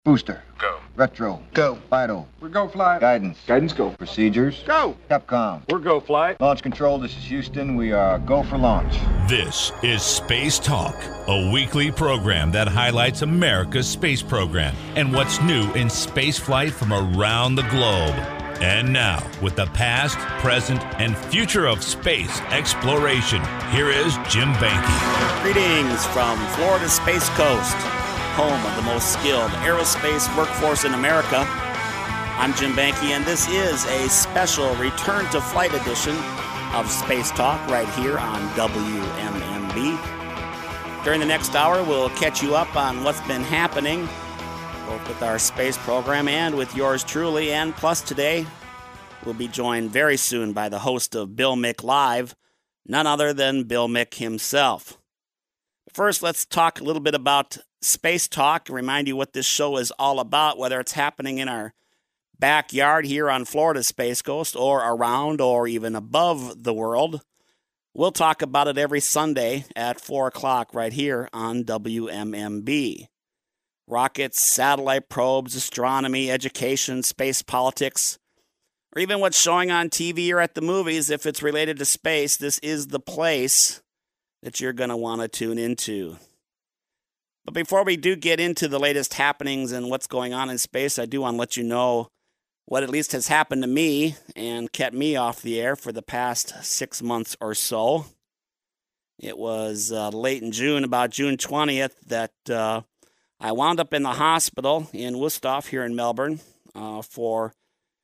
Booster. Go. Retro. Go. Vital. We're go flight. Guidance. Guidance go. Procedures. Go. Capcom. We're go flight. Launch control, this is Houston. We are go for launch. This is Space Talk, a weekly program that highlights America's space program and what's new in spaceflight from around the globe. And now, with the past, present, and future of space exploration, here is Jim Banky. Greetings from Florida Space Coast, home of the most skilled aerospace workforce in America. I'm Jim Banky, and this is a special Return to Flight edition of Space Talk right here on WMMB. During the next hour, we'll catch you up on what's been happening, both with our space program and with yours truly. And plus today, we'll be joined very soon by the host of Bill Mick Live, none other than Bill Mick himself. First, let's talk a little bit about Space Talk, remind you what this show is all about, whether it's happening in our backyard here on Florida Space Coast or around or even above the world. We'll talk about it every Sunday at 4 o'clock right here on WMMB. Rockets, satellite probes, astronomy, education, space politics, or even what's showing on TV or at the movies, if it's related to space, this is the place that you're going to want to tune into. But before we do get into the latest happenings and what's going on in space, I do want to let you know what at least has happened to me and kept me off the air for the past 6 months or so. It was late in June, about June 20th, that I wound up in the hospital in Worcester here in Melbourne for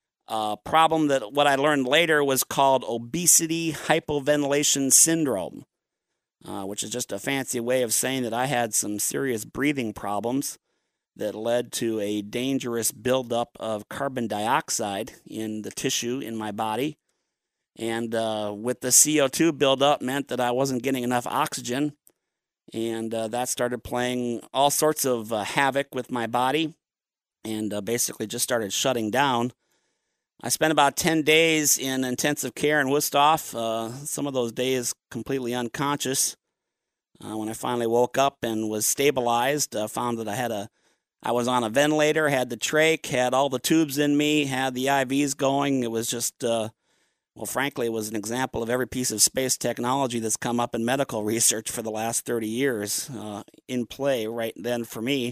a problem that what I learned later was called obesity hypoventilation syndrome, which is just a fancy way of saying that I had some serious breathing problems that led to a dangerous buildup of carbon dioxide in the tissue in my body. And with the CO2 buildup meant that I wasn't getting enough oxygen. And that started playing all sorts of havoc with my body and basically just started shutting down. I spent about 10 days in intensive care in Worcester, some of those days completely unconscious. When I finally woke up and was stabilized, found that I was on a ventilator, had the trach, had all the tubes in me, had the IVs going. It was just... Well, frankly, it was an example of every piece of space technology that's come up in medical research for the last 30 years in play right then for me.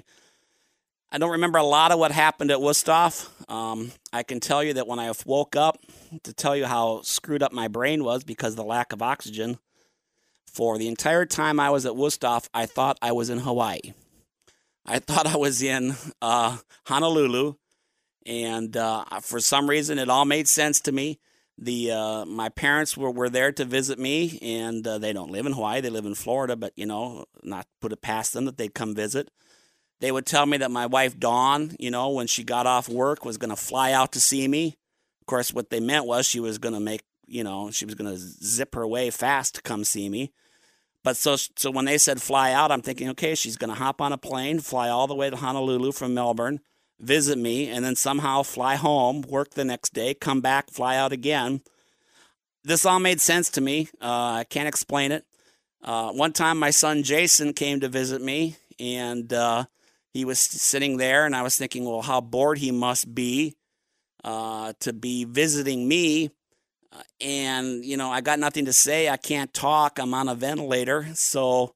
I don't remember a lot of what happened at Worcester. I can tell you that when I woke up, to tell you how screwed up my brain was because of the lack of oxygen, for the entire time I was at Worcester, I thought I was in Hawaii. I thought I was in Honolulu, and for some reason it all made sense to me. My parents were there to visit me, and they don't live in Hawaii. They live in Florida, but, not put it past them that they'd come visit. They would tell me that my wife, Dawn, when she got off work, was going to fly out to see me. Of course, what they meant was she was going to she was going to zip her way fast to come see me. But so when they said fly out, I'm thinking, okay, she's going to hop on a plane, fly all the way to Honolulu from Melbourne, visit me, and then somehow fly home, work the next day, come back, fly out again. This all made sense to me. I can't explain it. One time my son Jason came to visit me, and he was sitting there, and I was thinking, well, how bored he must be to be visiting me. And, I got nothing to say. I can't talk. I'm on a ventilator. So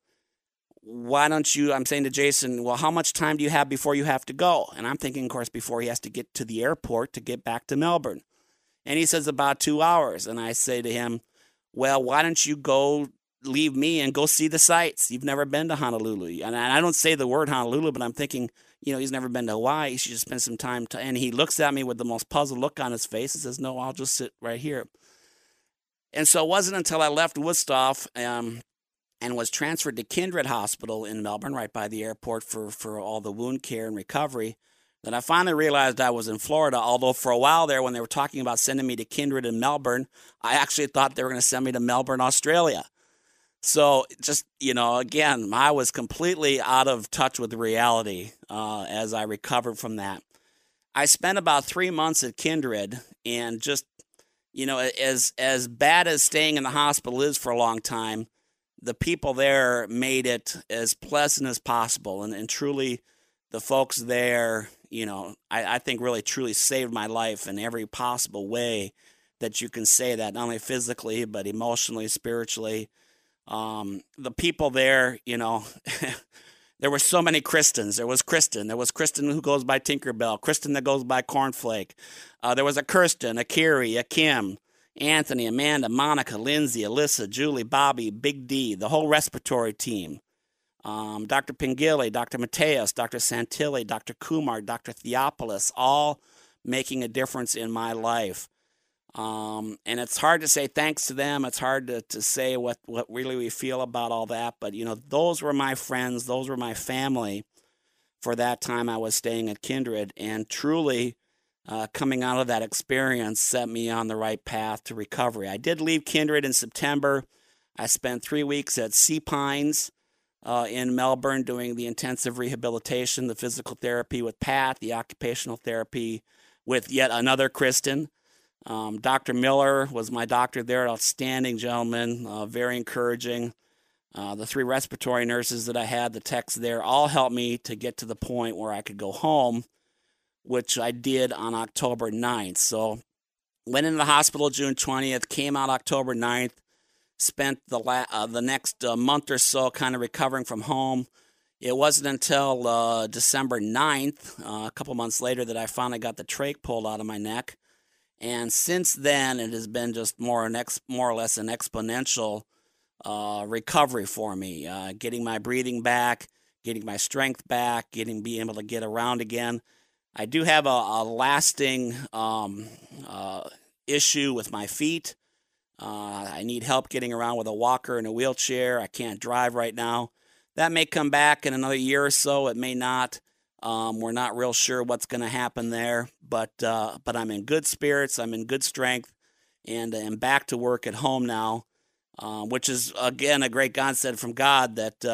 why don't you, I'm saying to Jason, well, how much time do you have before you have to go? And I'm thinking, of course, before he has to get to the airport to get back to Melbourne. And he says about 2 hours. And I say to him, well, why don't you go leave me and go see the sights? You've never been to Honolulu. And I don't say the word Honolulu, but I'm thinking, he's never been to Hawaii. He should just spend some time. And he looks at me with the most puzzled look on his face and says, no, I'll just sit right here. And so it wasn't until I left Worcester and was transferred to Kindred Hospital in Melbourne, right by the airport for all the wound care and recovery, that I finally realized I was in Florida, although for a while there when they were talking about sending me to Kindred in Melbourne, I actually thought they were going to send me to Melbourne, Australia. So just, again, I was completely out of touch with reality as I recovered from that. I spent about 3 months at Kindred, and just, as bad as staying in the hospital is for a long time, the people there made it as pleasant as possible. And truly, the folks there, I think really truly saved my life in every possible way that you can say that, not only physically, but emotionally, spiritually. The people there, there were so many Kristens. There was Kristen who goes by Tinkerbell, Kristen that goes by Cornflake. There was a Kirsten, a Carrie, a Kim, Anthony, Amanda, Monica, Lindsay, Alyssa, Julie, Bobby, Big D, the whole respiratory team. Dr. Pingili, Dr. Mateus, Dr. Santilli, Dr. Kumar, Dr. Theopolis, all making a difference in my life. And it's hard to say thanks to them. It's hard to say what really we feel about all that. But, those were my friends. Those were my family for that time I was staying at Kindred. And truly, coming out of that experience set me on the right path to recovery. I did leave Kindred in September. I spent 3 weeks at Sea Pines in Melbourne doing the intensive rehabilitation, the physical therapy with Pat, the occupational therapy with yet another Kristen. Dr. Miller was my doctor there, outstanding gentleman, very encouraging. The 3 respiratory nurses that I had, the techs there, all helped me to get to the point where I could go home, which I did on October 9th. So went into the hospital June 20th, came out October 9th, spent the next month or so kind of recovering from home. It wasn't until December 9th, a couple months later, that I finally got the trach pulled out of my neck. And since then, it has been just more or less an exponential recovery for me, getting my breathing back, getting my strength back, being able to get around again. I do have a lasting issue with my feet. I need help getting around with a walker and a wheelchair. I can't drive right now. That may come back in another year or so. It may not. We're not real sure what's going to happen there, but I'm in good spirits. I'm in good strength, and I'm back to work at home now, which is, again, a great godsend from God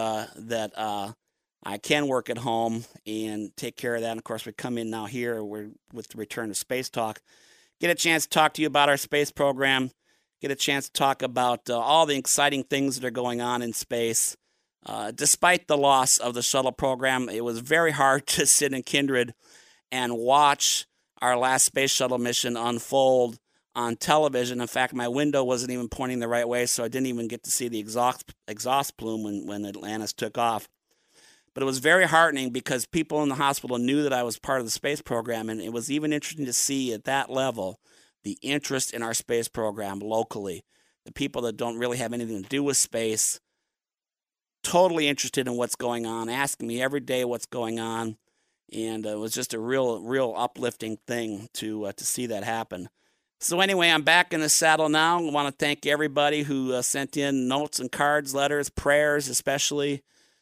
that I can work at home and take care of that. And, of course, we come in now here with the return to Space Talk. Get a chance to talk to you about our space program, get a chance to talk about all the exciting things that are going on in space. Despite the loss of the shuttle program, it was very hard to sit in Kindred and watch our last space shuttle mission unfold on television. In fact, my window wasn't even pointing the right way, so I didn't even get to see the exhaust plume when Atlantis took off. But it was very heartening because people in the hospital knew that I was part of the space program, and it was even interesting to see at that level the interest in our space program locally. The people that don't really have anything to do with space, totally interested in what's going on, asking me every day what's going on, and it was just a real uplifting thing to see that happen. So anyway, I'm back in the saddle now. I want to thank everybody who sent in notes and cards, letters, prayers especially,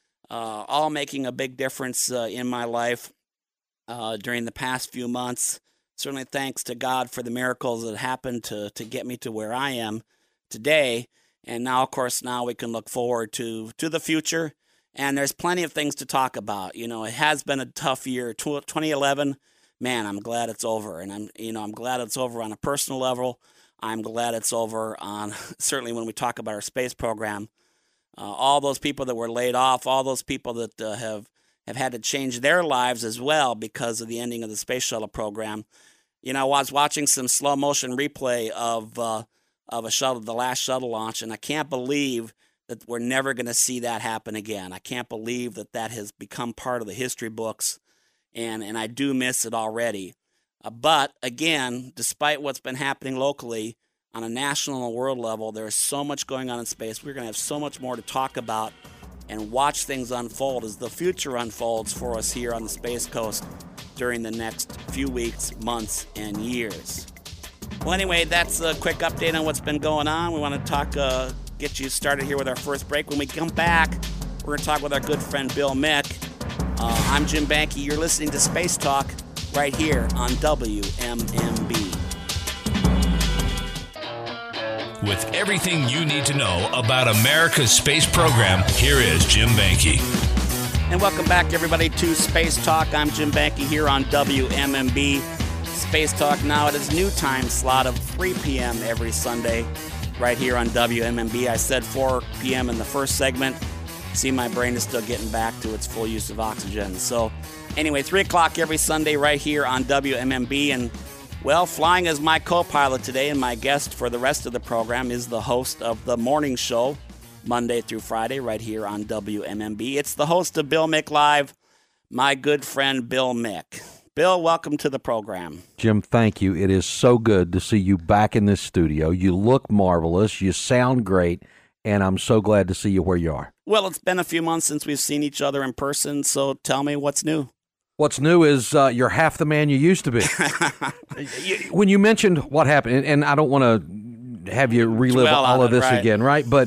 all making a big difference in my life during the past few months. Certainly thanks to God for the miracles that happened to get me to where I am today. And now, of course, we can look forward to the future. And there's plenty of things to talk about. It has been a tough year. 2011, man, I'm glad it's over. And I'm glad it's over on a personal level. I'm glad it's over on, certainly when we talk about our space program. All those people that were laid off, all those people that have had to change their lives as well because of the ending of the space shuttle program. I was watching some slow motion replay of a shuttle, the last shuttle launch, and I can't believe that we're never going to see that happen again. I can't believe that has become part of the history books, and I do miss it already. But again, despite what's been happening locally, on a national and world level, there's so much going on in space. We're going to have so much more to talk about and watch things unfold as the future unfolds for us here on the Space Coast during the next few weeks, months, and years. Well, anyway, that's a quick update on what's been going on. We want to get you started here with our first break. When we come back, we're going to talk with our good friend Bill Mick. I'm Jim Banke. You're listening to Space Talk right here on WMMB. With everything you need to know about America's space program, here is Jim Banke. And welcome back, everybody, to Space Talk. I'm Jim Banke here on WMMB. Space Talk now at its new time slot of 3 p.m. every Sunday right here on WMMB. I said 4 p.m. in the first segment. See, my brain is still getting back to its full use of oxygen. So Anyway, 3 o'clock every Sunday right here on WMMB. And, well, flying as my co-pilot today, and my guest for the rest of the program is the host of the morning show, Monday through Friday, right here on WMMB. It's the host of Bill Mick Live, my good friend Bill Mick. Bill, welcome to the program. Jim, thank you. It is so good to see you back in this studio. You look marvelous. You sound great. And I'm so glad to see you where you are. Well, it's been a few months since we've seen each other in person, so tell me what's new. What's new is you're half the man you used to be. When you mentioned what happened, and I don't want to have you relive all of this again, right? But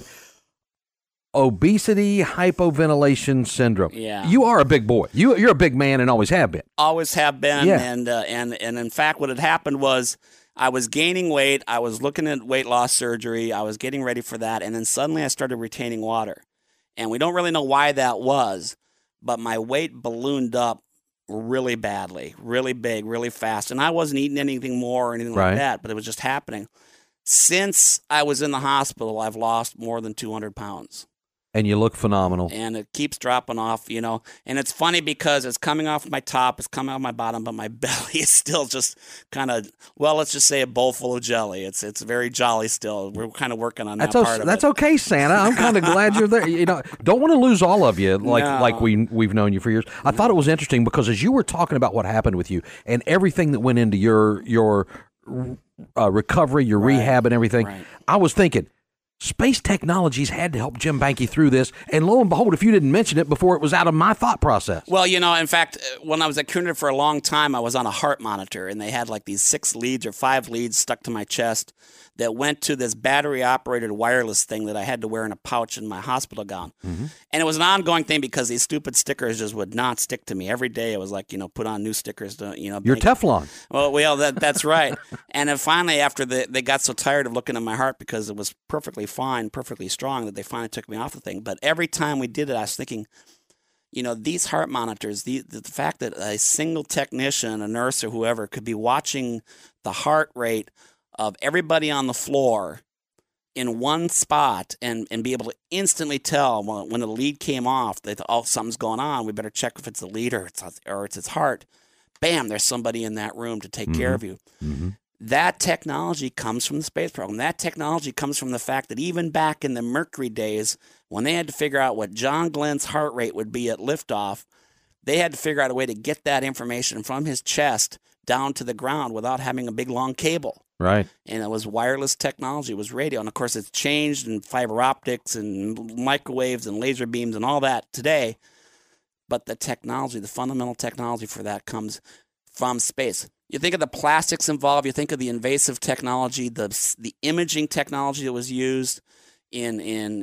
obesity, hypoventilation syndrome. Yeah. You are a big boy. You're a big man and always have been. Always have been. Yeah. And in fact, what had happened was I was gaining weight. I was looking at weight loss surgery. I was getting ready for that. And then suddenly I started retaining water. And we don't really know why that was, but my weight ballooned up really badly, really big, really fast. And I wasn't eating anything more or anything like that, but it was just happening. Since I was in the hospital, I've lost more than 200 pounds. And you look phenomenal. And it keeps dropping off, you know. And it's funny because it's coming off my top, it's coming off my bottom, but my belly is still just kind of, well, let's just say a bowl full of jelly. It's very jolly still. We're kind of working on that part of it. That's okay, Santa. I'm kind of glad you're there. You know, don't want to lose all of you like we've known you for years. I thought it was interesting because as you were talking about what happened with you and everything that went into your recovery, your rehab and everything, I was thinking, space technologies had to help Jim Banky through this, and lo and behold, if you didn't mention it before, it was out of my thought process. Well, you know, in fact, when I was at Cunard for a long time, I was on a heart monitor, and they had like these 6 leads or 5 leads stuck to my chest that went to this battery-operated wireless thing that I had to wear in a pouch in my hospital gown. Mm-hmm. And it was an ongoing thing because these stupid stickers just would not stick to me. Every day it was like, you know, put on new stickers to, you know. You're Teflon. Well, that's right. And then finally, after they got so tired of looking at my heart because it was perfectly fine, perfectly strong, that they finally took me off the thing. But every time we did it, I was thinking, you know, these heart monitors, the fact that a single technician, a nurse or whoever, could be watching the heart rate of everybody on the floor in one spot and be able to instantly tell when the lead came off that, oh, something's going on. We better check if it's the lead or it's its heart. Bam, there's somebody in that room to take care of you. Mm-hmm. That technology comes from the space program. That technology comes from the fact that even back in the Mercury days, when they had to figure out what John Glenn's heart rate would be at liftoff, they had to figure out a way to get that information from his chest down to the ground without having a big, long cable. Right. And it was wireless technology. It was radio. And, of course, it's changed in fiber optics and microwaves and laser beams and all that today. But the technology, the fundamental technology for that comes from space. You think of the plastics involved. You think of the invasive technology, the imaging technology that was used in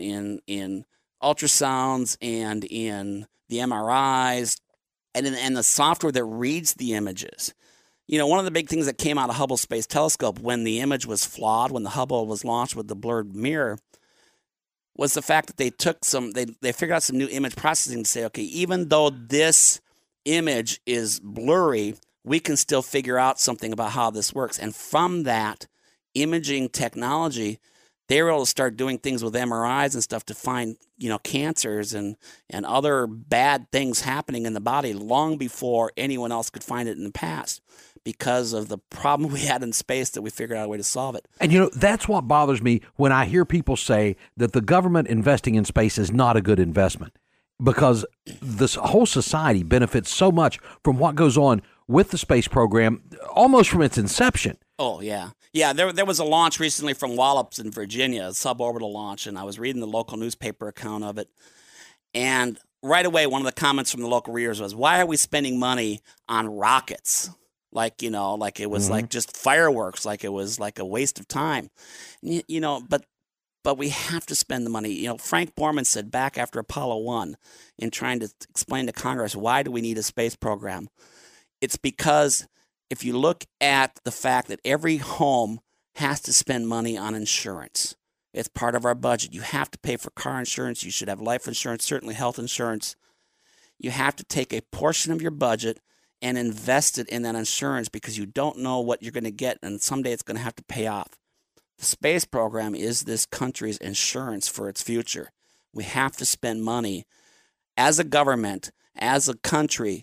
ultrasounds and in the MRIs and the software that reads the images. You know, one of the big things that came out of Hubble Space Telescope when the image was flawed, when the Hubble was launched with the blurred mirror, was the fact that they figured out some new image processing to say, okay, even though this image is blurry, we can still figure out something about how this works. And from that imaging technology, they were able to start doing things with MRIs and stuff to find, you know, cancers and other bad things happening in the body long before anyone else could find it in the past, because of the problem we had in space that we figured out a way to solve it. And, you know, that's what bothers me when I hear people say that the government investing in space is not a good investment, because this whole society benefits so much from what goes on with the space program almost from its inception. Oh, yeah. Yeah, there was a launch recently from Wallops in Virginia, a suborbital launch, and I was reading the local newspaper account of it. And right away, one of the comments from the local readers was, why are we spending money on rockets? Like, you know, like it was like just fireworks, like it was like a waste of time. You know, but we have to spend the money. You know, Frank Borman said back after Apollo 1 in trying to explain to Congress, why do we need a space program? It's because if you look at the fact that every home has to spend money on insurance, it's part of our budget. You have to pay for car insurance. You should have life insurance, certainly health insurance. You have to take a portion of your budget and invest it in that insurance because you don't know what you're going to get, and someday it's going to have to pay off. The space program is this country's insurance for its future. We have to spend money as a government, as a country,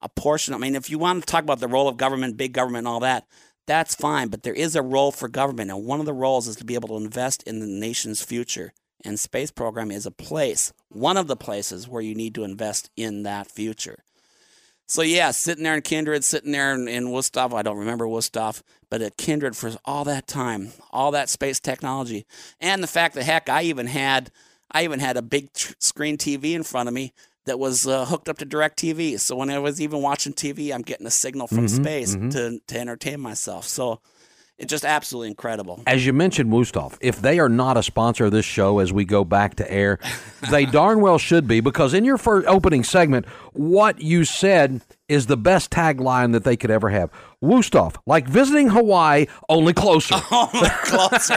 a portion. I mean, if you want to talk about the role of government, big government and all that, that's fine. But there is a role for government. And one of the roles is to be able to invest in the nation's future. And space program is a place, one of the places where you need to invest in that future. So, yeah, sitting there in Kindred, sitting there in Wusthof, I don't remember Wusthof, but at Kindred for all that time, all that space technology. And the fact that, heck, I even had a big screen TV in front of me that was hooked up to DirecTV. So when I was even watching TV, I'm getting a signal from space to entertain myself. So it's just absolutely incredible. As you mentioned Wusthof, if they are not a sponsor of this show as we go back to air, they darn well should be, because in your first opening segment, what you said is the best tagline that they could ever have. Wusthof, like visiting Hawaii, only closer. Only closer.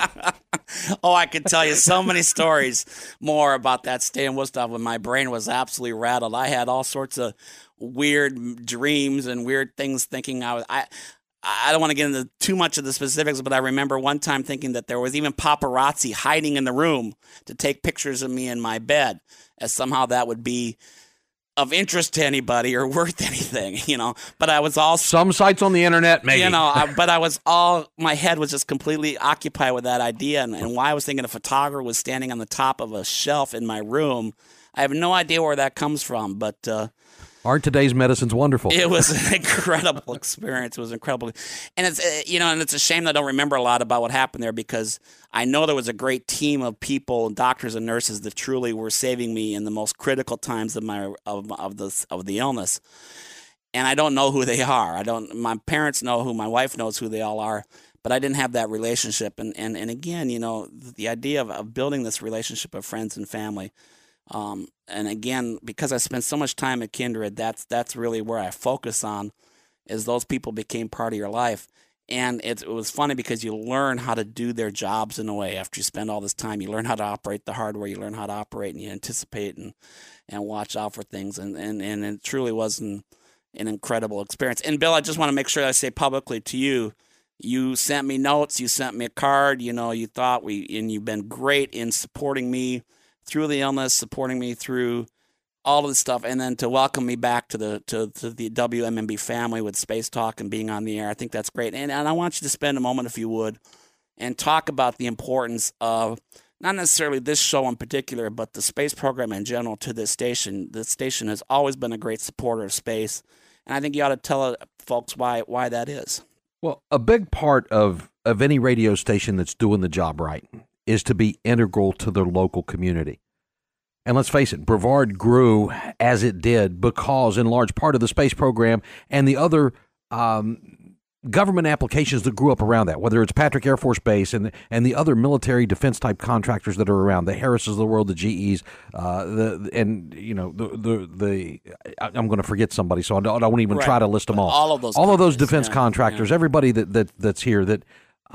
Oh, I could tell you so many stories more about that stay in Wusthof when my brain was absolutely rattled. I had all sorts of weird dreams and weird things thinking I don't want to get into too much of the specifics, but I remember one time thinking that there was even paparazzi hiding in the room to take pictures of me in my bed, as somehow that would be of interest to anybody or worth anything, you know. But I was all some sites on the internet, maybe. You know, but my head was just completely occupied with that idea, and why I was thinking a photographer was standing on the top of a shelf in my room. I have no idea where that comes from, but aren't today's medicines wonderful? It was an incredible experience. It was incredible. And it's, and it's a shame that I don't remember a lot about what happened there, because I know there was a great team of people, doctors and nurses, that truly were saving me in the most critical times of the illness. And I don't know who they are. My parents know who, my wife knows who they all are, but I didn't have that relationship. And again, the idea of building this relationship of friends and family. And again, because I spent so much time at Kindred, that's really where I focus on, is those people became part of your life. And it was funny because you learn how to do their jobs in a way after you spend all this time. You learn how to operate the hardware, you learn how to operate, and you anticipate and watch out for things. And it truly was an incredible experience. And Bill, I just want to make sure I say publicly to you, you sent me notes, you sent me a card, you thought and you've been great in supporting me through the illness, supporting me through all of this stuff, and then to welcome me back to the WMMB family with Space Talk and being on the air. I think that's great. And I want you to spend a moment, if you would, and talk about the importance of not necessarily this show in particular, but the space program in general to this station. This station has always been a great supporter of space, and I think you ought to tell folks why that is. Well, a big part of any radio station that's doing the job right is to be integral to their local community. And let's face it, Brevard grew as it did because, in large part, of the space program and the other government applications that grew up around that, whether it's Patrick Air Force Base and the other military defense type contractors that are around, the Harrises of the world, the GEs, I'm going to forget somebody, so I won't even try to list them all. All of those defense contractors, everybody that's here that.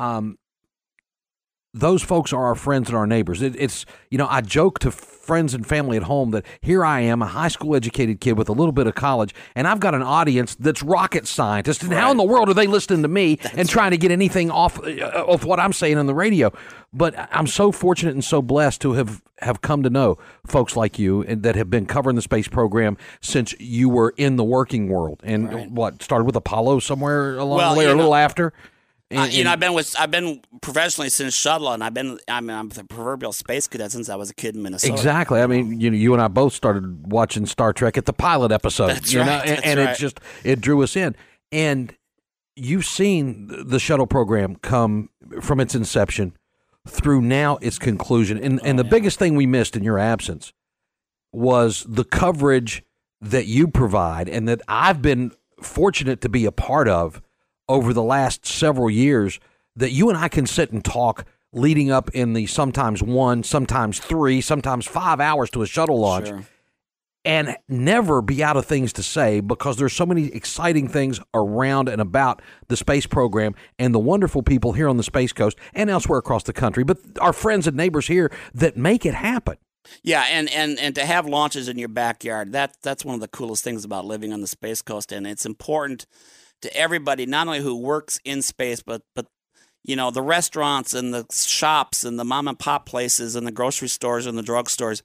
Those folks are our friends and our neighbors. I joke to friends and family at home that here I am, a high school educated kid with a little bit of college, and I've got an audience that's rocket scientists. And how in the world are they listening to me and trying to get anything off of what I'm saying on the radio? But I'm so fortunate and so blessed to have come to know folks like you and that have been covering the space program since you were in the working world. And started with Apollo somewhere along the way or a little after? I've been professionally since Shuttle, and I'm the proverbial space cadet since I was a kid in Minnesota. Exactly. I mean, you and I both started watching Star Trek at the pilot episode. That's right. It drew us in. And you've seen the shuttle program come from its inception through now its conclusion. And the biggest thing we missed in your absence was the coverage that you provide and that I've been fortunate to be a part of over the last several years, that you and I can sit and talk leading up in the sometimes 1, sometimes 3, sometimes 5 hours to a shuttle launch, and never be out of things to say, because there's so many exciting things around and about the space program and the wonderful people here on the Space Coast and elsewhere across the country, but our friends and neighbors here that make it happen. Yeah, and to have launches in your backyard, that's one of the coolest things about living on the Space Coast, and it's important to everybody, not only who works in space, but the restaurants and the shops and the mom and pop places and the grocery stores and the drugstores,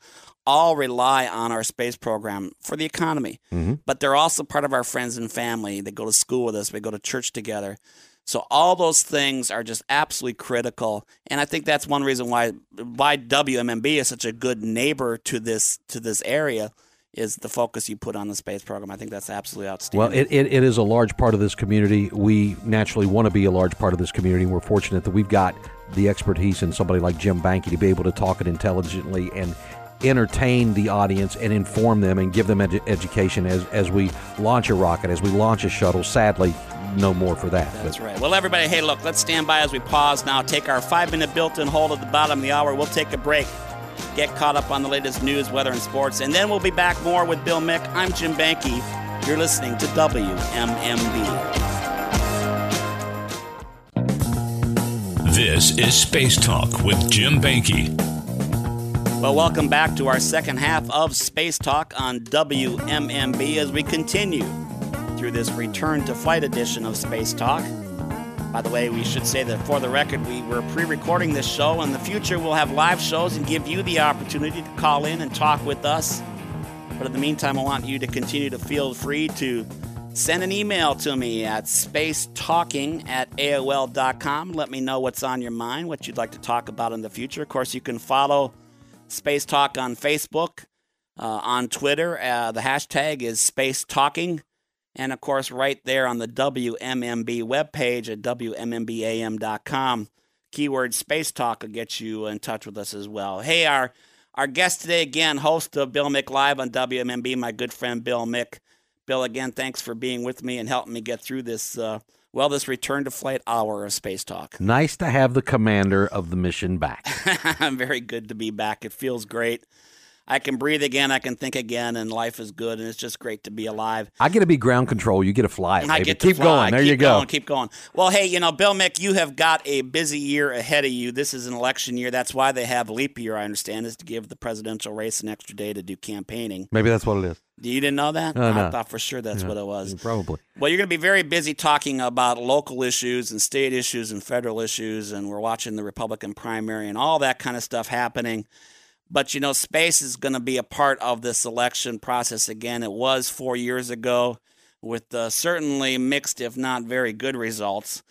all rely on our space program for the economy. But they're also part of our friends and family. They go to school with us. We go to church together. So all those things are just absolutely critical. And I think that's one reason why WMMB is such a good neighbor to this area, is the focus you put on the space program. I think that's absolutely outstanding. Well, it is a large part of this community. We naturally want to be a large part of this community, and we're fortunate that we've got the expertise in somebody like Jim Banky to be able to talk it intelligently and entertain the audience and inform them and give them education as we launch a rocket, as we launch a shuttle. Sadly, no more for that. That's right. Well, everybody, hey, look, let's stand by as we pause now. Take our 5-minute built-in hold at the bottom of the hour. We'll take a break, get caught up on the latest news, weather, and sports, and then we'll be back more with Bill Mick. I'm Jim Banky. You're listening to WMMB. This is Space Talk with Jim Banky. Well, welcome back to our second half of Space Talk on WMMB as we continue through this return to flight edition of Space Talk. By the way, we should say that for the record, we were pre-recording this show. In the future, we'll have live shows and give you the opportunity to call in and talk with us. But in the meantime, I want you to continue to feel free to send an email to me at spacetalking@aol.com. Let me know what's on your mind, what you'd like to talk about in the future. Of course, you can follow Space Talk on Facebook, on Twitter. The hashtag is Space Talking. And, of course, right there on the WMMB webpage at WMMBAM.com, keyword Space Talk will get you in touch with us as well. Hey, our guest today, again, host of Bill Mick Live on WMMB, my good friend Bill Mick. Bill, again, thanks for being with me and helping me get through this, this return to flight hour of Space Talk. Nice to have the commander of the mission back. Very good to be back. It feels great. I can breathe again, I can think again, and life is good, and it's just great to be alive. I get to be ground control. You get to fly it, baby. I get to keep fly. going. There keep you go. Keep going. Well, hey, Bill Mick, you have got a busy year ahead of you. This is an election year. That's why they have leap year, I understand, is to give the presidential race an extra day to do campaigning. Maybe that's what it is. You didn't know that? No. I thought for sure that's what it was. Probably. Well, you're going to be very busy talking about local issues and state issues and federal issues, and we're watching the Republican primary and all that kind of stuff happening. But, space is going to be a part of this election process again. It was 4 years ago with certainly mixed, if not very good results.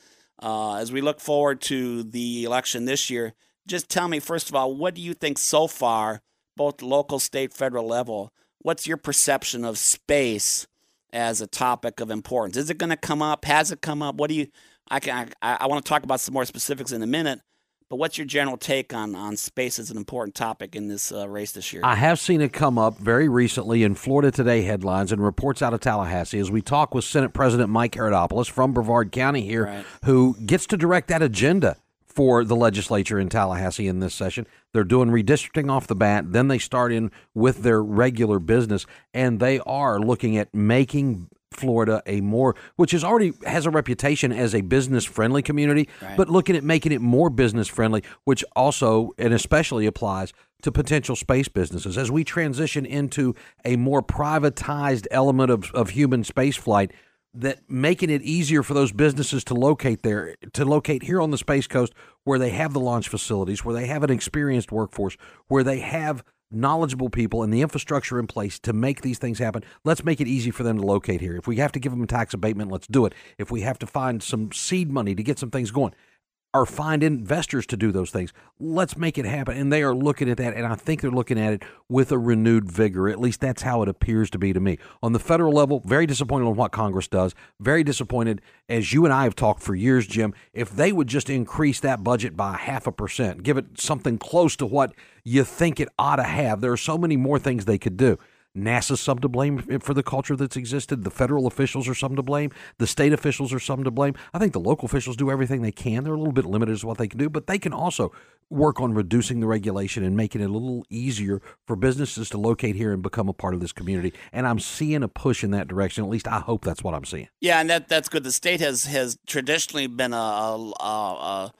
As we look forward to the election this year, just tell me, first of all, what do you think so far, both local, state, federal level, what's your perception of space as a topic of importance? Is it going to come up? Has it come up? What do you – I want to talk about some more specifics in a minute. But what's your general take on space as an important topic in this race this year? I have seen it come up very recently in Florida Today headlines and reports out of Tallahassee as we talk with Senate President Mike Herodopoulos from Brevard County here, right, who gets to direct that agenda for the legislature in Tallahassee in this session. They're doing redistricting off the bat. Then they start in with their regular business, and they are looking at making Florida which is already has a reputation as a business-friendly community, right, but looking at making it more business-friendly, which also and especially applies to potential space businesses. As we transition into a more privatized element of human space flight, that making it easier for those businesses to locate here on the Space Coast, where they have the launch facilities, where they have an experienced workforce, where they have knowledgeable people and the infrastructure in place to make these things happen. Let's make it easy for them to locate here. If we have to give them a tax abatement, let's do it. If we have to find some seed money to get some things going, or find investors to do those things, let's make it happen. And they are looking at that, and I think they're looking at it with a renewed vigor. At least that's how it appears to be to me. On the federal level, very disappointed on what Congress does. Very disappointed, as you and I have talked for years, Jim, if they would just increase that budget by 0.5%, give it something close to what you think it ought to have. There are so many more things they could do. NASA's some to blame for the culture that's existed. The federal officials are some to blame. The state officials are some to blame. I think the local officials do everything they can. They're a little bit limited as to what they can do, but they can also work on reducing the regulation and making it a little easier for businesses to locate here and become a part of this community. And I'm seeing a push in that direction. At least I hope that's what I'm seeing. Yeah, and that's good. The state has traditionally been the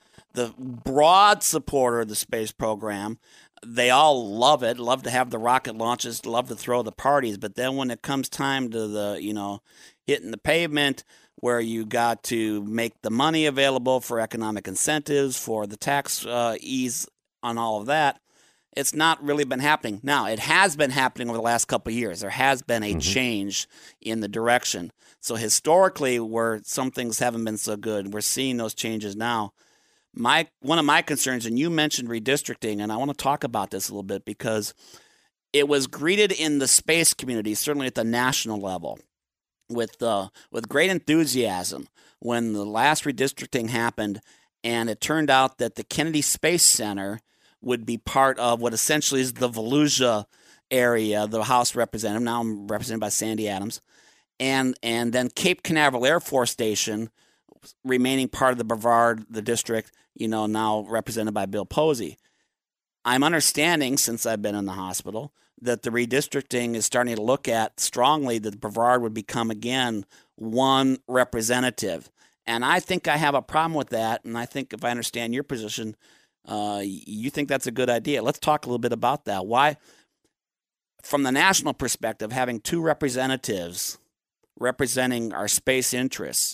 broad supporter of the space program. They all love it, love to have the rocket launches, love to throw the parties. But then when it comes time to the, hitting the pavement, where you got to make the money available for economic incentives, for the tax ease on all of that, It's not really been happening. Now, it has been happening over the last couple of years. There has been a change in the direction. So historically, where some things haven't been so good, we're seeing those changes now. One of my concerns, and you mentioned redistricting, and I want to talk about this a little bit because it was greeted in the space community, certainly at the national level, with great enthusiasm when the last redistricting happened, and it turned out that the Kennedy Space Center would be part of what essentially is the Volusia area, the House representative. Now I'm represented by Sandy Adams. And then Cape Canaveral Air Force Station, remaining part of the Brevard, the district, now represented by Bill Posey. I'm understanding, since I've been in the hospital, that the redistricting is starting to look at strongly that Brevard would become, again, one representative. And I think I have a problem with that. And I think if I understand your position, you think that's a good idea. Let's talk a little bit about that. Why, from the national perspective, having two representatives representing our space interests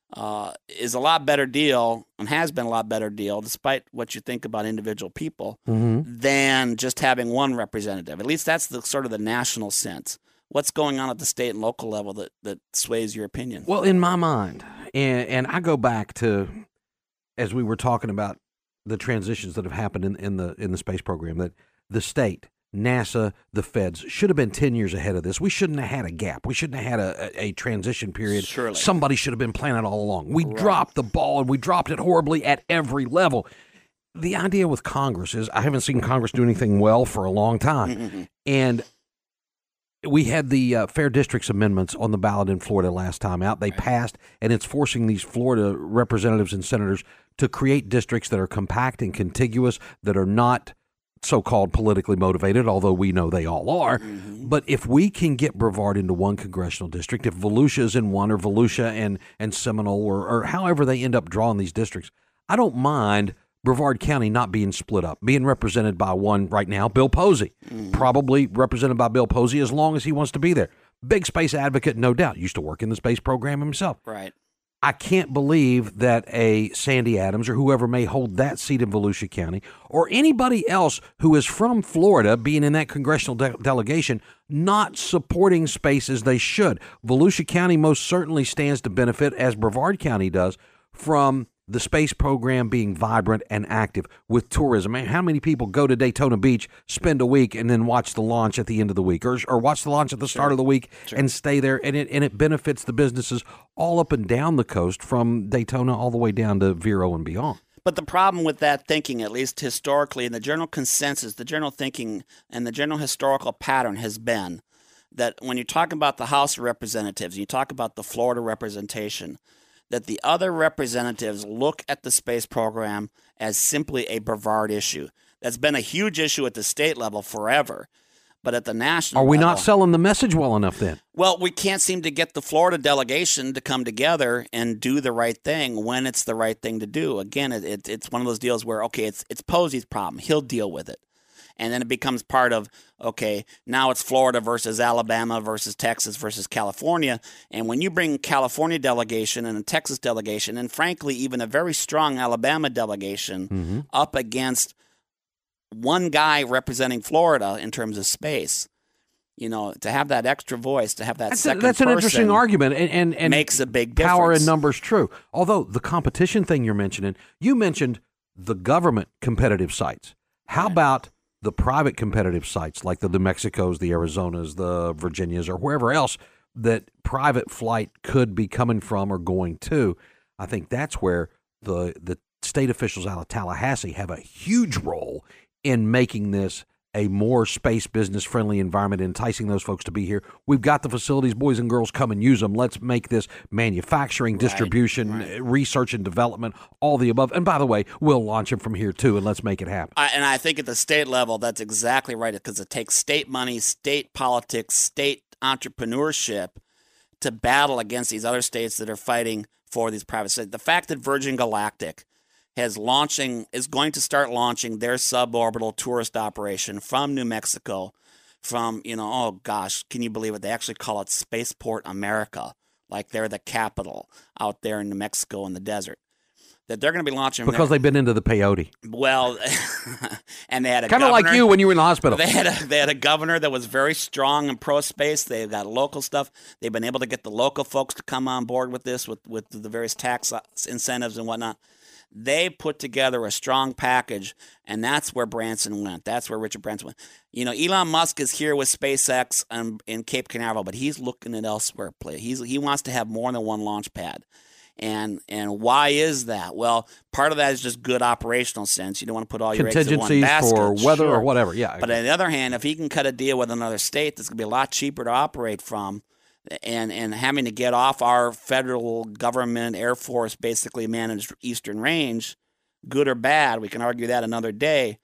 is a lot better deal, and has been a lot better deal, despite what you think about individual people, than just having one representative. At least that's the sort of the national sense. What's going on at the state and local level that sways your opinion? Well, in my mind, and I go back to, as we were talking about the transitions that have happened in the space program, that the state, NASA, the feds should have been 10 years ahead of this. We shouldn't have had a gap. We shouldn't have had a transition period. Surely. Somebody should have been planning all along. We dropped the ball, and we dropped it horribly at every level. The idea with Congress is, I haven't seen Congress do anything well for a long time. And we had the Fair Districts amendments on the ballot in Florida last time out. They passed, and it's forcing these Florida representatives and senators to create districts that are compact and contiguous, that are not so-called politically motivated, although we know they all are. But if we can get Brevard into one congressional district, if Volusia is in one, or Volusia and Seminole, or however they end up drawing these districts, I don't mind Brevard County not being split up, being represented by one right now, Bill Posey, probably represented by Bill Posey as long as he wants to be there. Big space advocate, no doubt. Used to work in the space program himself. Right. I can't believe that a Sandy Adams or whoever may hold that seat in Volusia County, or anybody else who is from Florida being in that congressional delegation, not supporting space as they should. Volusia County most certainly stands to benefit, as Brevard County does, from the space program being vibrant and active with tourism. I mean, how many people go to Daytona Beach, spend a week, and then watch the launch at the end of the week, or watch the launch at the start of the week and stay there, and it benefits the businesses all up and down the coast, from Daytona all the way down to Vero and beyond. But the problem with that thinking, at least historically, and the general consensus, the general thinking, and the general historical pattern has been that when you talk about the House of Representatives, you talk about the Florida representation, that the other representatives look at the space program as simply a Brevard issue. That's been a huge issue at the state level forever. But at the national level, are we not selling the message well enough then? Well, we can't seem to get the Florida delegation to come together and do the right thing when it's the right thing to do. Again, it's one of those deals where, okay, it's Posey's problem. He'll deal with it. And then it becomes part of, okay, now it's Florida versus Alabama versus Texas versus California. And when you bring California delegation and a Texas delegation, and frankly, even a very strong Alabama delegation up against one guy representing Florida in terms of space, to have that extra voice, to have that second person. That's an interesting argument, and makes a big difference. Power in numbers, true. Although the competition thing you're mentioning, you mentioned the government competitive sites. How about the private competitive sites like the New Mexicos, the Arizonas, the Virginias, or wherever else that private flight could be coming from or going to? I think that's where the state officials out of Tallahassee have a huge role in making this a more space business friendly environment, enticing those folks to be here. We've got the facilities, boys and girls, come and use them. Let's make this manufacturing, distribution, research and development, all the above. And by the way, we'll launch them from here too, and let's make it happen. And I think at the state level, that's exactly right, because it takes state money, state politics, state entrepreneurship to battle against these other states that are fighting for these private states. The fact that Virgin Galactic is going to start launching their suborbital tourist operation from New Mexico, from, oh gosh, can you believe it? They actually call it Spaceport America, like they're the capital out there in New Mexico in the desert. that they're going to be launching because they've been into the peyote. Well, and they had a kind of like you when you were in the hospital. They had a governor that was very strong in pro space. They've got local stuff. They've been able to get the local folks to come on board with this, with the various tax incentives and whatnot. They put together a strong package, and that's where Branson went. That's where Richard Branson went. You know, Elon Musk is here with SpaceX in Cape Canaveral, but he's looking at elsewhere. He wants to have more than one launch pad. And why is that? Well, part of that is just good operational sense. You don't want to put all your eggs in one basket. For weather or whatever, yeah. But on the other hand, if he can cut a deal with another state that's going to be a lot cheaper to operate from, and having to get off our federal government, Air Force, basically managed Eastern Range, good or bad, we can argue that another day,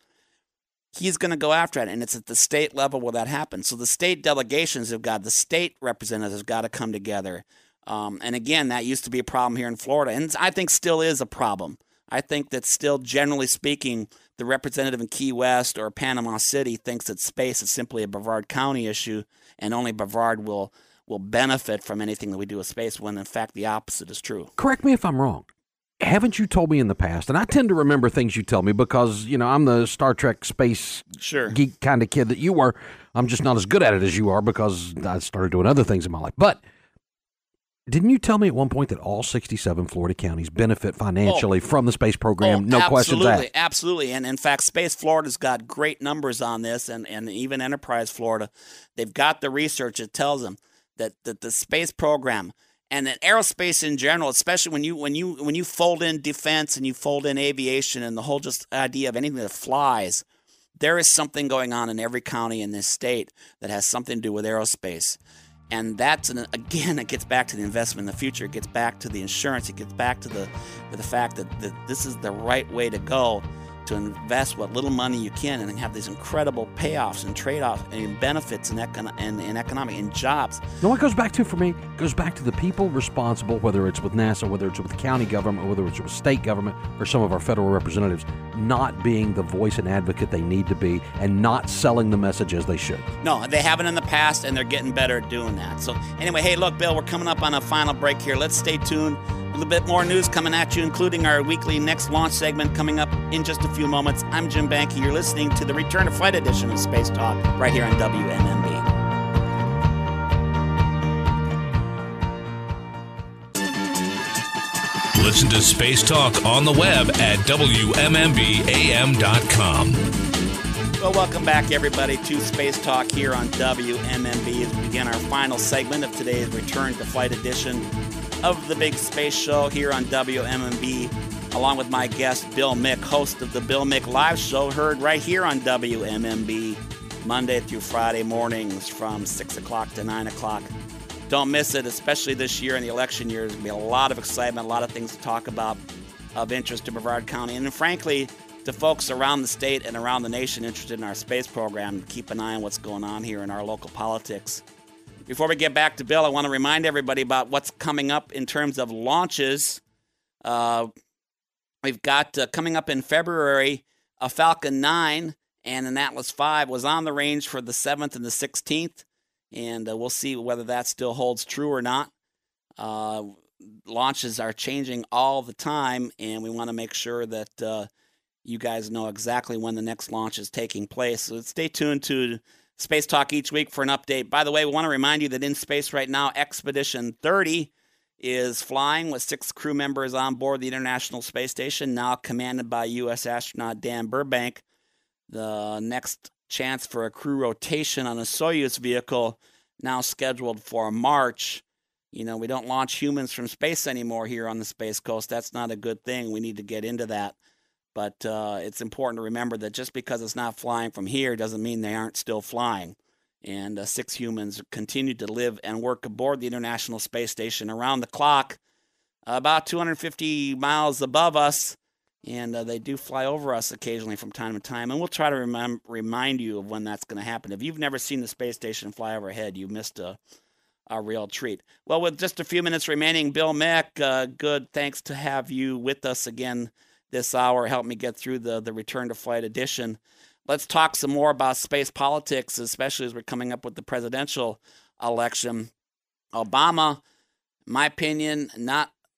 he's going to go after it. And it's at the state level where that happens. So the state delegations the state representatives have got to come together. And again, that used to be a problem here in Florida, and I think still is a problem. I think that still, generally speaking, the representative in Key West or Panama City thinks that space is simply a Brevard County issue, and only Brevard will benefit from anything that we do with space, when in fact the opposite is true. Correct me if I'm wrong. Haven't you told me in the past, and I tend to remember things you tell me because, you know, I'm the Star Trek space geek kind of kid that you are. I'm just not as good at it as you are because I started doing other things in my life. But didn't you tell me at one point that all 67 Florida counties benefit financially from the space program? No questions asked. Absolutely. And in fact, Space Florida's got great numbers on this, and even Enterprise Florida. They've got the research that tells them that the space program and that aerospace in general, especially when you fold in defense and you fold in aviation and the whole just idea of anything that flies, there is something going on in every county in this state that has something to do with aerospace. And that's, again, it gets back to the investment in the future. It gets back to the insurance. It gets back to the fact that this is the right way to go, to invest what little money you can and have these incredible payoffs and trade-offs and benefits and economic and jobs. You know what goes back to, for me? It goes back to the people responsible, whether it's with NASA, whether it's with the county government, whether it's with state government, or some of our federal representatives, not being the voice and advocate they need to be and not selling the message as they should. No, they haven't in the past, and they're getting better at doing that. So anyway, hey, look, Bill, we're coming up on a final break here. Let's stay tuned. A little bit more news coming at you, including our weekly next launch segment coming up in just a few moments. I'm Jim Banky. You're listening to the Return to Flight edition of Space Talk right here on WMMB. Listen to Space Talk on the web at WMMBAM.com. Well, welcome back, everybody, to Space Talk here on WMMB as we begin our final segment of today's Return to Flight edition of the Big Space Show here on WMMB, along with my guest, Bill Mick, host of the Bill Mick Live Show, heard right here on WMMB, Monday through Friday mornings from 6 o'clock to 9 o'clock. Don't miss it, especially this year in the election year. There's going to be a lot of excitement, a lot of things to talk about of interest to Brevard County, and frankly, to folks around the state and around the nation interested in our space program. Keep an eye on what's going on here in our local politics. Before we get back to Bill, I want to remind everybody about what's coming up in terms of launches. We've got coming up in February a Falcon 9 and an Atlas V was on the range for the 7th and the 16th, and we'll see whether that still holds true or not. Launches are changing all the time, and we want to make sure that you guys know exactly when the next launch is taking place. So stay tuned to Space Talk each week for an update. By the way, we want to remind you that in space right now, Expedition 30 is flying with 6 crew members on board the International Space Station, now commanded by U.S. astronaut Dan Burbank. The next chance for a crew rotation on a Soyuz vehicle now scheduled for March. You know, we don't launch humans from space anymore here on the Space Coast. That's not a good thing. We need to get into that. But it's important to remember that just because it's not flying from here doesn't mean they aren't still flying. And 6 humans continue to live and work aboard the International Space Station around the clock, about 250 miles above us. And they do fly over us occasionally from time to time. And we'll try to remind you of when that's going to happen. If you've never seen the space station fly overhead, you missed a real treat. Well, with just a few minutes remaining, Bill Mick, good. Thanks to have you with us again this hour. Help me get through the Return to Flight edition. Let's talk some more about space politics, especially as we're coming up with the presidential election. Obama, in my opinion, not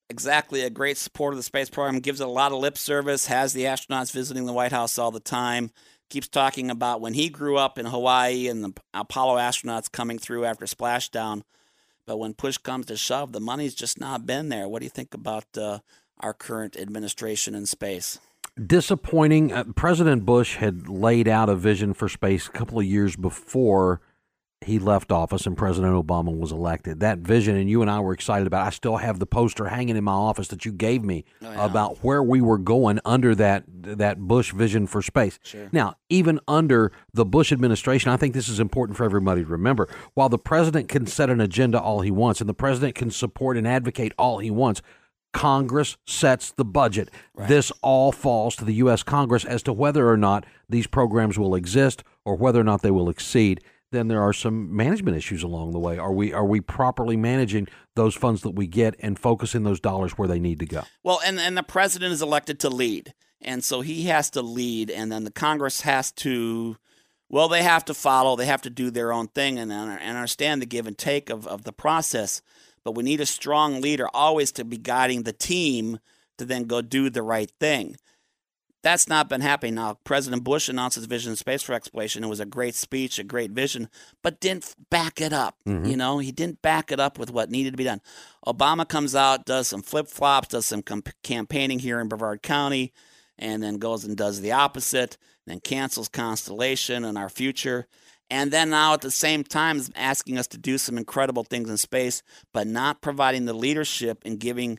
exactly a great supporter of the space program, gives it a lot of lip service, has the astronauts visiting the White House all the time, keeps talking about when he grew up in Hawaii and the Apollo astronauts coming through after splashdown. But when push comes to shove, the money's just not been there. What do you think about our current administration in space? Disappointing. President Bush had laid out a vision for space a couple of years before he left office and President Obama was elected. That vision, and you and I were excited about it. I still have the poster hanging in my office that you gave me about where we were going under that Bush vision for space. Sure. Now, even under the Bush administration, I think this is important for everybody to remember. While the president can set an agenda all he wants, and the president can support and advocate all he wants, Congress sets the budget. Right. This all falls to the U.S. Congress as to whether or not these programs will exist or whether or not they will exceed. Then there are some management issues along the way. Are we properly managing those funds that we get and focusing those dollars where they need to go? Well, and the president is elected to lead, and so he has to lead, and then the Congress has to, well, they have to follow, they have to do their own thing and understand the give and take of the process. But we need a strong leader always to be guiding the team to then go do the right thing. That's not been happening. Now, President Bush announced his vision of space for exploration. It was a great speech, a great vision, but didn't back it up. Mm-hmm. He didn't back it up with what needed to be done. Obama comes out, does some flip-flops, does some campaigning here in Brevard County, and then goes and does the opposite, then cancels Constellation and our future. And then now at the same time is asking us to do some incredible things in space, but not providing the leadership and giving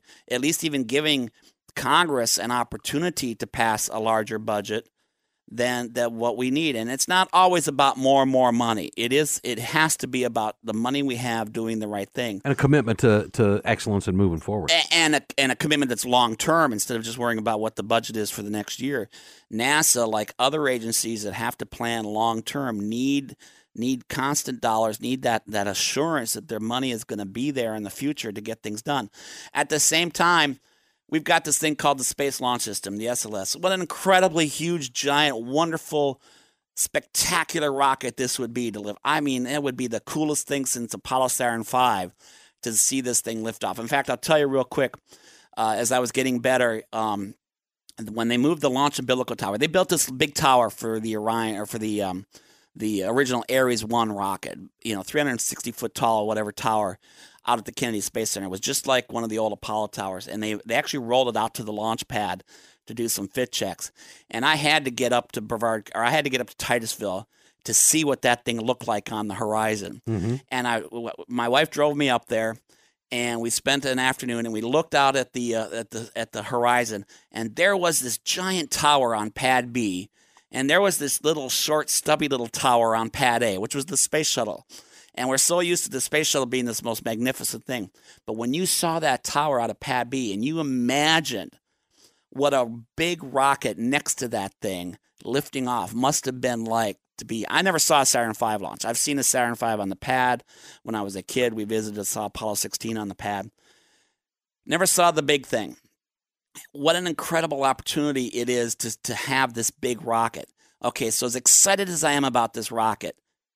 Congress an opportunity to pass a larger budget than what we need. And it's not always about more and more money. It has to be about the money we have doing the right thing. And a commitment to excellence and moving forward. And a commitment that's long-term instead of just worrying about what the budget is for the next year. NASA, like other agencies that have to plan long-term, need constant dollars, need that assurance that their money is going to be there in the future to get things done. At the same time, we've got this thing called the Space Launch System, the SLS. What an incredibly huge, giant, wonderful, spectacular rocket this would be to live. I mean, it would be the coolest thing since Apollo Saturn V to see this thing lift off. In fact, I'll tell you real quick, as I was getting better, when they moved the launch umbilical tower, they built this big tower for the Orion, or for the original Ares 1 rocket, 360-foot tall or whatever tower, out at the Kennedy Space Center. It was just like one of the old Apollo towers, and they actually rolled it out to the launch pad to do some fit checks. And I had to get up to Titusville to see what that thing looked like on the horizon. Mm-hmm. And my wife drove me up there, and we spent an afternoon, and we looked out at the horizon, and there was this giant tower on Pad B, and there was this little short, stubby little tower on Pad A, which was the space shuttle. And we're so used to the space shuttle being this most magnificent thing. But when you saw that tower out of Pad B and you imagined what a big rocket next to that thing lifting off must have been like to be. I never saw a Saturn V launch. I've seen a Saturn V on the pad. When I was a kid, we visited, saw Apollo 16 on the pad. Never saw the big thing. What an incredible opportunity it is to have this big rocket. Okay, so as excited as I am about this rocket,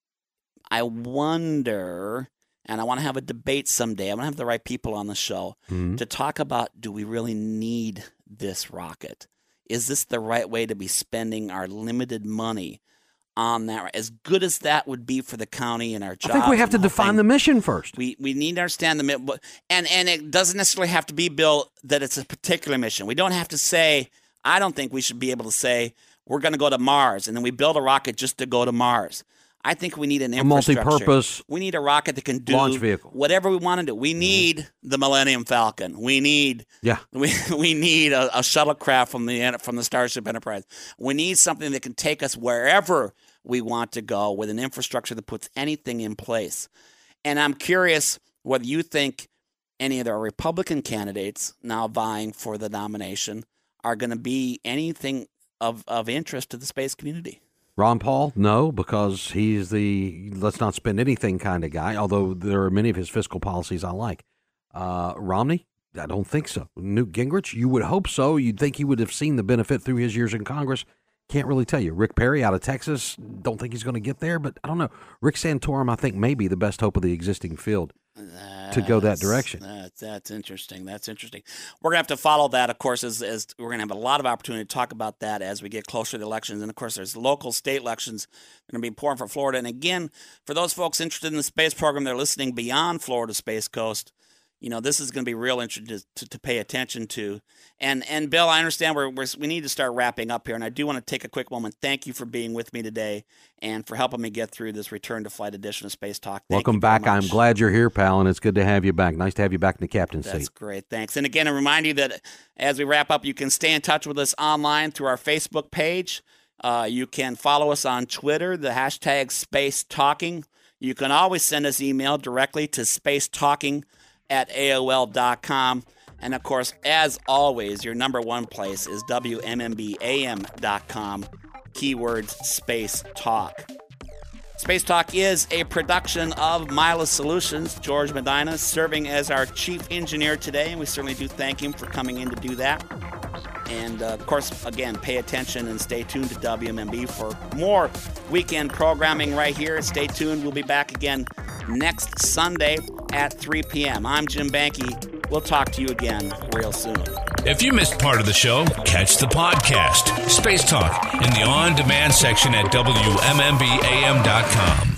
I wonder, and I want to have a debate someday, I want to have the right people on the show to talk about, do we really need this rocket? Is this the right way to be spending our limited money on that? As good as that would be for the county and our jobs. I think we have to define the mission first. We need to understand the mission. And it doesn't necessarily have to be, Bill, that it's a particular mission. We don't have to say, I don't think we should be able to say, we're going to go to Mars, and then we build a rocket just to go to Mars. I think we need an infrastructure. A multi-purpose we need a rocket that can do launch vehicle. Whatever we want to do. We need the Millennium Falcon. We need we need a shuttlecraft from the Starship Enterprise. We need something that can take us wherever we want to go with an infrastructure that puts anything in place. And I'm curious whether you think any of the Republican candidates now vying for the nomination are going to be anything of interest to the space community. Ron Paul, no, because he's the let's not spend anything kind of guy, although there are many of his fiscal policies I like. Romney, I don't think so. Newt Gingrich, you would hope so. You'd think he would have seen the benefit through his years in Congress. Can't really tell you. Rick Perry out of Texas, don't think he's going to get there, but I don't know. Rick Santorum, I think, may be the best hope of the existing field. to go that direction. That's interesting. That's interesting. We're going to have to follow that, of course, as we're going to have a lot of opportunity to talk about that as we get closer to the elections. And, of course, there's local, state elections that are going to be important for Florida. And, again, for those folks interested in the space program, they're listening beyond Florida Space Coast. This is going to be real interesting to pay attention to. And Bill, I understand we need to start wrapping up here, and I do want to take a quick moment. Thank you for being with me today and for helping me get through this Return to Flight edition of Space Talk. Welcome back. I'm glad you're here, pal, and it's good to have you back. Nice to have you back in the captain's seat. That's great. Thanks. And again, I remind you that as we wrap up, you can stay in touch with us online through our Facebook page. You can follow us on Twitter, the hashtag Space Talking. You can always send us email directly to spacetalking@AOL.com. And, of course, as always, your number one place is WMMBAM.com, keywords Space Talk. Space Talk is a production of Milas Solutions. George Medina serving as our chief engineer today, and we certainly do thank him for coming in to do that. And, of course, again, pay attention and stay tuned to WMMB for more weekend programming right here. Stay tuned. We'll be back again next Sunday at 3 p.m. I'm Jim Banky. We'll talk to you again real soon. If you missed part of the show, catch the podcast, Space Talk, in the on-demand section at WMMBAM.com.